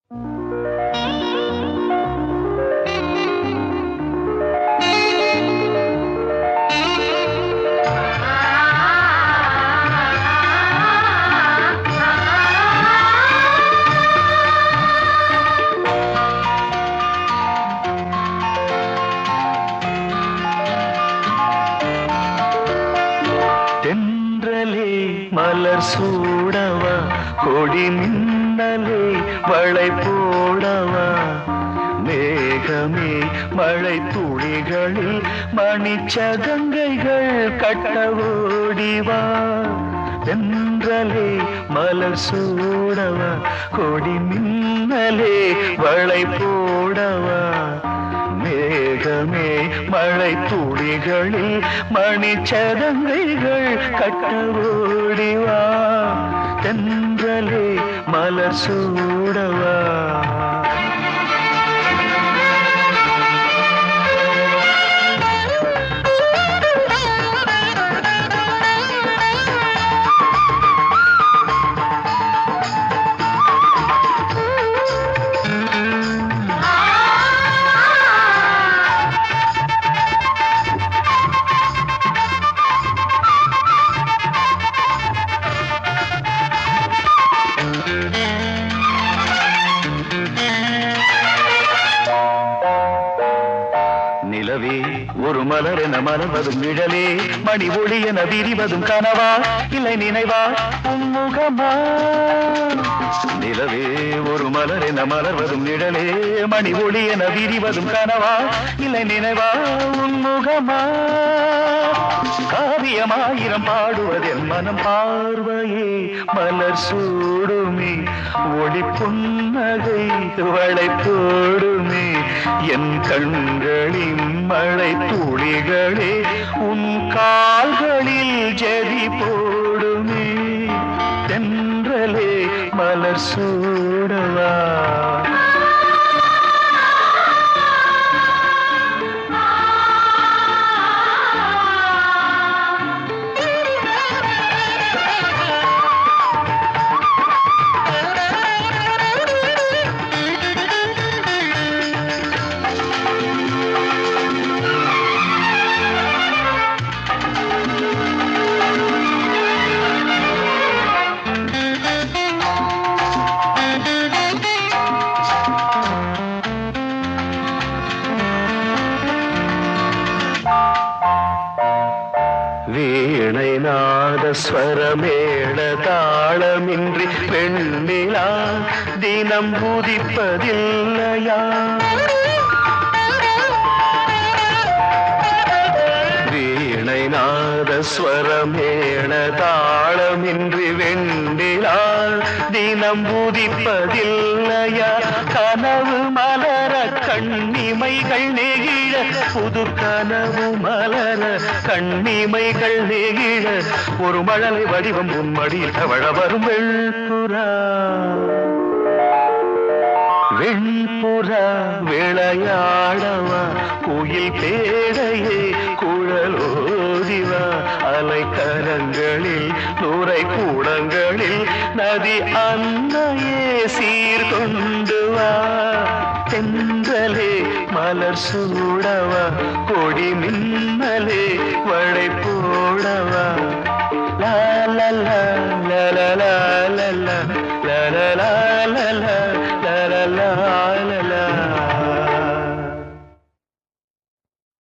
தென்றலே மலர் சூடவா, கொடி மின்னலே வளை போடவா, மேகமே மழை துளிகளில் மணிச்சதங்கைகள் கட்ட ஓடிவா. தென்றலே மலர் சூடவா, கொடி மின்னலே வளை போடவா, மேகமே மழை துளிகளில் மணிச்சதங்கைகள் கட்ட ஓடிவா. தென்றலே மலர் சூடவா. நிலவே ஒரு மலர் என மலர்வதும் நிழலே, மணி ஒளி என விரிவதும் கனவா, இல்லை நினைவா உன்முகமா. நிலவே ஒரு மலர் என மலர்வதும் நிழலே, மணி ஒளி என விரிவதும் கனவா, இல்லை நினைவா உன்முகமா. காவியமாயிரம் பாடுவதென் மனம் பார்வையே மலர் சூடுமே, ஒளி புன்னகை வளை போடுமே, என் கண்களின் மழை துளிகளே உன் கால்களில் ஜதி போடுமே. தென்றலே மலர் சூடவா. வீணை நாத ஸ்வரமேள தாளமின்றி பெண்ணிலா தினம் உதிப்பதில்லையா. வீணை நாத ஸ்வரமேள தாளமின்றி வெண்ணிலா தினம் உதிப்பதில்லையா. கனவு மலர கண்ணிமைகள் நெகிழ, புது கனவு மலர கண்ணிமைகள் நெகிழ, ஒரு மழலை வடிவம் உன் மடியில் தவழ வரும் வெண்புறா. வெண்புறா விளையாடவா, குயில் பேடையே குழலோதிவா, அலைக்கரங்களில் நுரை கூடங்களில் நதி அன்னையே சீர்கொண்டு வா. தென்றலே மலர் சூடவா, கொடி மின்னலே வளை போடவா. லா லா லா லா லா லா லா லா லா லா லா.